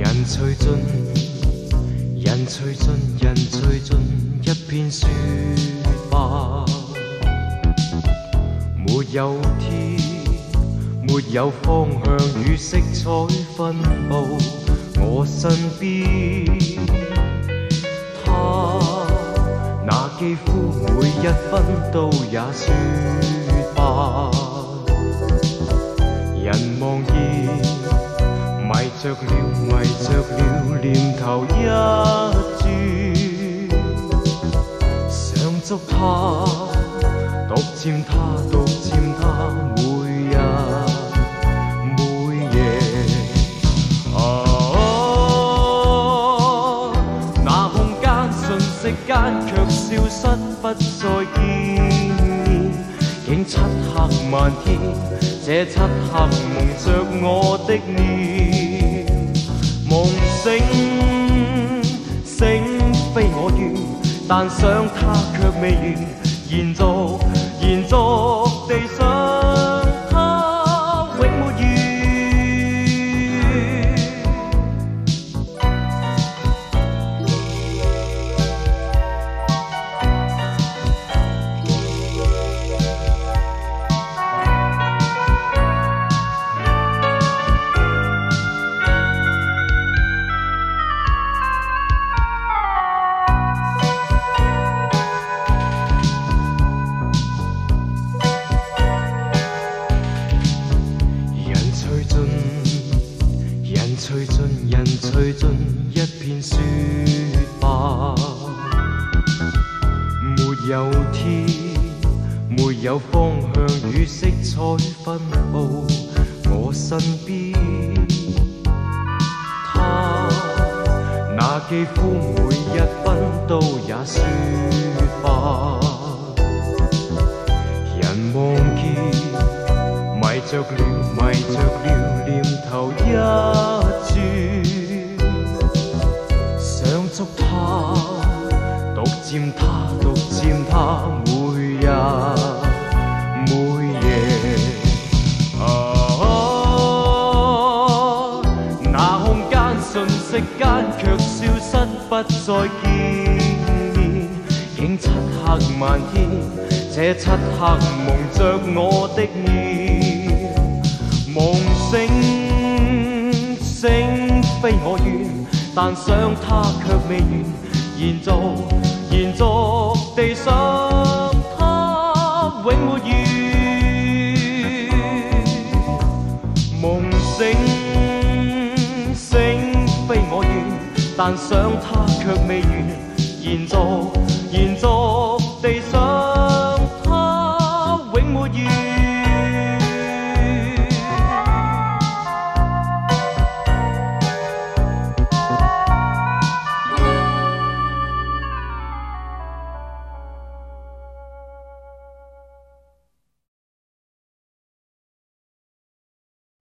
隨盡，人隨盡，人隨盡，一片雪白。沒有天，沒有方向與色彩分佈我身邊。他那肌膚每一分都也雪白。人望見，迷着了，念頭一轉，想捉他，獨佔他，每日每夜。那空間瞬息間卻消失不再見面，竟漆黑漫天，這漆黑蒙着我的臉。夢醒非我願，但想他卻未完，延續地想他永沒完。人隨盡，一片雪白。沒有天，沒有方向與色彩分佈我身邊。他那肌膚每一分都也雪白。人望見，迷着了，念頭一轉，想捉他，獨佔他，每日每夜。那空間瞬息間卻消失不再見面，竟漆黑漫天，這漆黑蒙着我的臉。夢醒非我願，但想他卻未完，延續地想他永沒完。夢醒非我願，但想他卻未完，延續